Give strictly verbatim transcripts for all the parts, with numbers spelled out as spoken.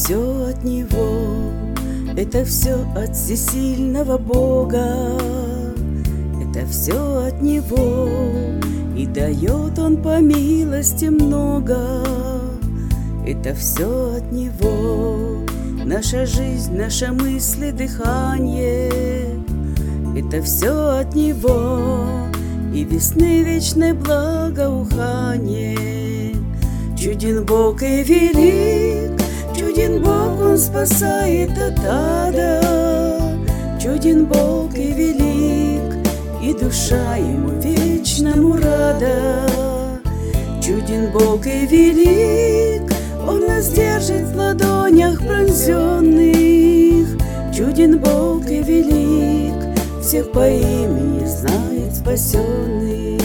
все от Него, это все от всесильного Бога, это все от Него, и дает Он по милости много. Это все от Него, наша жизнь, наши мысли, дыхание. Это все от Него, и весны вечное благоухание. Чуден Бог и велик, чуден Бог, Он спасает от ада. Чуден Бог и велик, и душа Ему вечному рада. Чуден Бог и велик, Он нас держит в ладонях пронзенных. Чуден Бог и велик, всех по имени знает спасенных.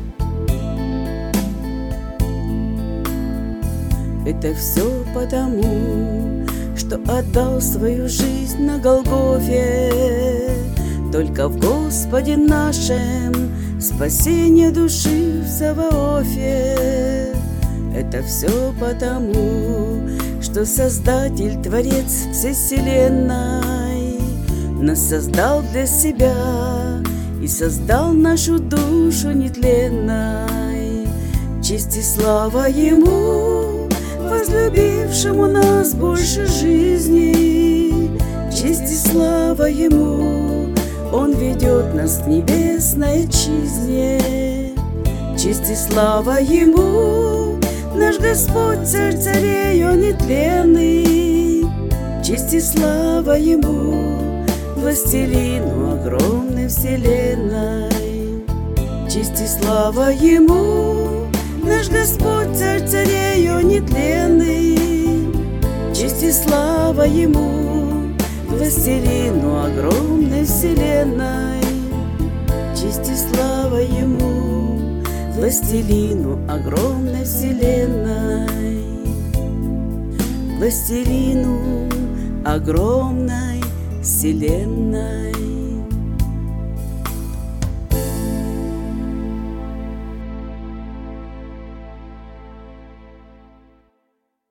Это все потому, что отдал свою жизнь на Голгофе. Только в Господе нашем спасение души в Саваофе. Это все потому, что Создатель, Творец всей вселенной нас создал для себя и создал нашу душу нетленной. Честь и слава Ему, возлюбившему нас больше жизни. Честь и слава Ему, Он ведет нас к небесной отчизне. Честь и слава Ему, наш Господь, Царь царей, Он нетленный. Честь и слава Ему, властелину огромной вселенной. Честь и слава Ему, наш Господь, Царь царей, Он нетленный. Честь и слава Ему, властелину огромной вселенной. Честь и слава Ему, властелину огромной вселенной. Властелину огромной вселенной.